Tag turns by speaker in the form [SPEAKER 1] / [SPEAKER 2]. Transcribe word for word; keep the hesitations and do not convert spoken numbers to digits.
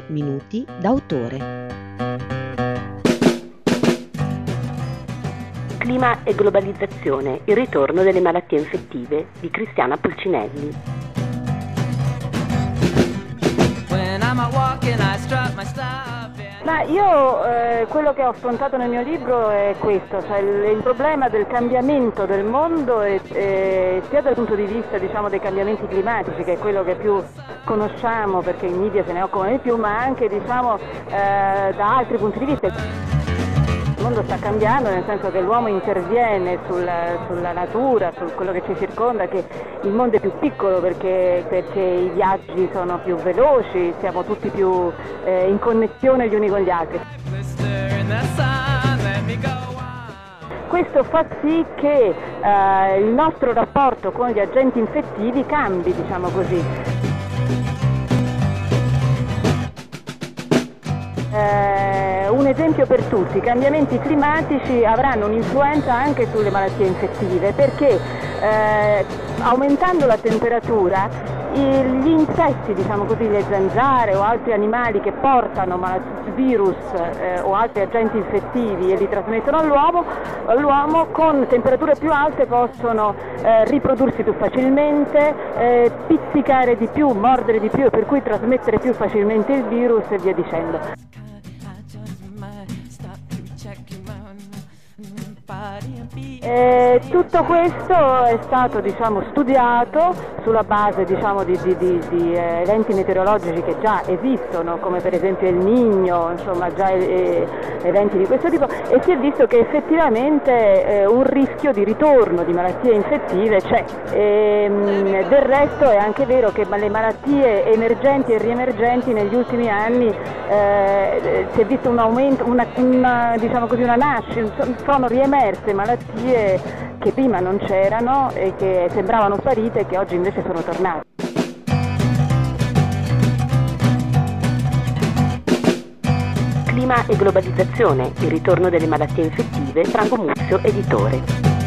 [SPEAKER 1] Minuti d'autore.
[SPEAKER 2] Clima e globalizzazione, il ritorno delle malattie infettive di Cristiana Pulcinelli.
[SPEAKER 3] Ma io eh, quello che ho affrontato nel mio libro è questo, cioè il, il problema del cambiamento del mondo e, e, sia dal punto di vista, diciamo, dei cambiamenti climatici, che è quello che più conosciamo perché i media se ne occupano di più, ma anche, diciamo, eh, da altri punti di vista. Il mondo sta cambiando, nel senso che l'uomo interviene sulla, sulla natura, su quello che ci circonda, che il mondo è più piccolo perché, perché i viaggi sono più veloci, siamo tutti più eh, in connessione gli uni con gli altri. Questo fa sì che eh, il nostro rapporto con gli agenti infettivi cambi, diciamo così. Eh, un esempio per tutti: i cambiamenti climatici avranno un'influenza anche sulle malattie infettive, perché eh, aumentando la temperatura gli insetti, diciamo così, le zanzare o altri animali che portano virus eh, o altri agenti infettivi e li trasmettono all'uomo, all'uomo con temperature più alte possono eh, riprodursi più facilmente, eh, pizzicare di più, mordere di più e per cui trasmettere più facilmente il virus e via dicendo. E tutto questo è stato, diciamo, studiato sulla base, diciamo, di, di, di, di eventi meteorologici che già esistono, come per esempio il Niño, insomma già eh, eventi di questo tipo, e si è visto che effettivamente eh, un rischio di ritorno di malattie infettive c'è. E, mh, del resto è anche vero che le malattie emergenti e riemergenti negli ultimi anni eh, si è visto un aumento, una, una, diciamo così, una nascita, sono riemerse malattie che prima non c'erano e che sembravano sparite e che oggi invece sono tornate.
[SPEAKER 2] Clima e globalizzazione, il ritorno delle malattie infettive, Franco Muzio, editore.